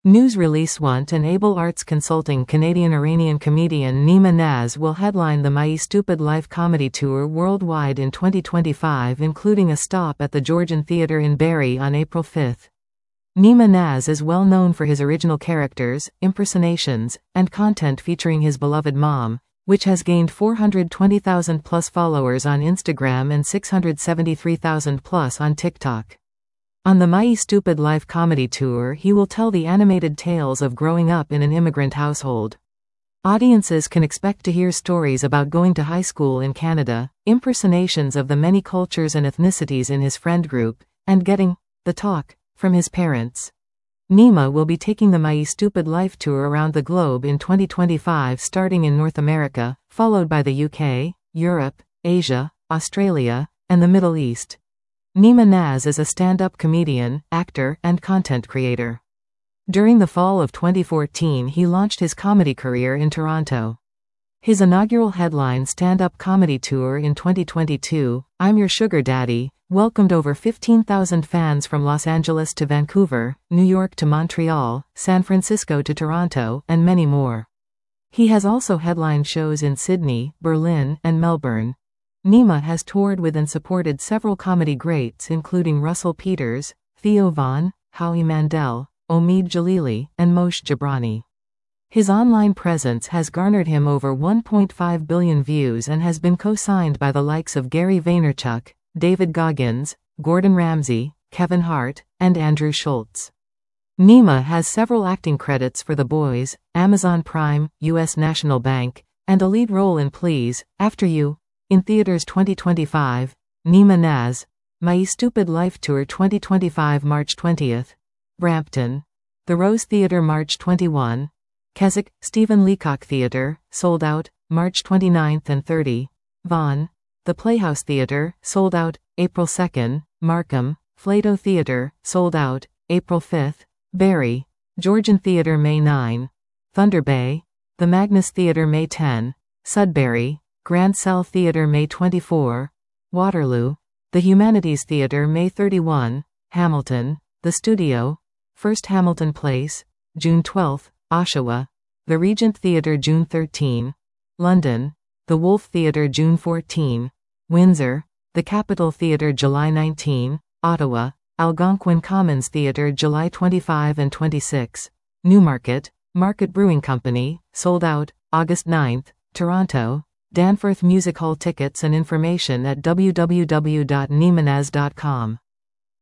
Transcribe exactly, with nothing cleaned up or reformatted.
News release want and Able Arts Consulting Canadian-Iranian comedian Nima Naz will headline the My Stupid Life comedy tour worldwide in twenty twenty-five, including a stop at the Georgian Theatre in Barrie on April fifth. Nima Naz is well known for his original characters, impersonations, and content featuring his beloved mom, which has gained four hundred twenty thousand plus followers on Instagram and six hundred seventy-three thousand plus on TikTok. On the My Stupid Life comedy tour, he will tell the animated tales of growing up in an immigrant household. Audiences can expect to hear stories about going to high school in Canada, impersonations of the many cultures and ethnicities in his friend group, and getting the talk from his parents. Nima will be taking the My Stupid Life tour around the globe in twenty twenty-five, starting in North America, followed by the U K, Europe, Asia, Australia, and the Middle East. Nima Naz is a stand-up comedian, actor, and content creator. During the fall of twenty fourteen, he launched his comedy career in Toronto. His inaugural headline stand-up comedy tour in twenty twenty-two, I'm Your Sugar Daddy, welcomed over fifteen thousand fans from Los Angeles to Vancouver, New York to Montreal, San Francisco to Toronto, and many more. He has also headlined shows in Sydney, Berlin, and Melbourne. Nima has toured with and supported several comedy greats including Russell Peters, Theo Von, Howie Mandel, Omid Jalili, and Moshe Jabrani. His online presence has garnered him over one point five billion views and has been co-signed by the likes of Gary Vaynerchuk, David Goggins, Gordon Ramsay, Kevin Hart, and Andrew Schultz. Nima has several acting credits for The Boys, Amazon Prime, U S National Bank, and a lead role in Please, After You. In theaters twenty twenty-five, Nima Naz, My Stupid Life Tour twenty twenty-five March twentieth, Brampton, The Rose Theatre March twenty-first, Keswick, Stephen Leacock Theatre, sold out, March twenty-ninth and thirtieth, Vaughan, The Playhouse Theatre, sold out, April second, Markham, Flato Theatre, sold out, April fifth, Barrie, Georgian Theatre May ninth, Thunder Bay, The Magnus Theatre May tenth, Sudbury, Grand Salle Theatre May twenty-fourth, Waterloo, The Humanities Theatre May thirty-first, Hamilton, The Studio, First Hamilton Place, June twelfth, Oshawa, The Regent Theatre June thirteenth, London, The Wolf Theatre June fourteenth, Windsor, The Capitol Theatre July nineteenth, Ottawa, Algonquin Commons Theatre July twenty-fifth and twenty-sixth, Newmarket, Market Brewing Company, sold out, August ninth, Toronto, Danforth Music Hall. Tickets and information at w w w dot nimanaz dot com.